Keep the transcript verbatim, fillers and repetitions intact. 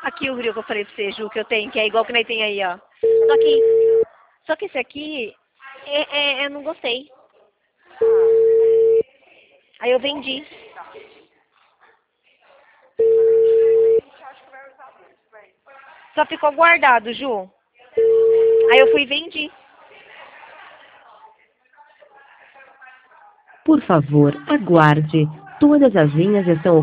Aqui o grill que eu falei pra você, Ju, que eu tenho, que é igual que nós tem aí, ó. Só que, só que esse aqui, é, é, eu não gostei. Aí eu vendi. Só ficou guardado, Ju. Aí eu fui e vendi. Por favor, aguarde. Todas as linhas estão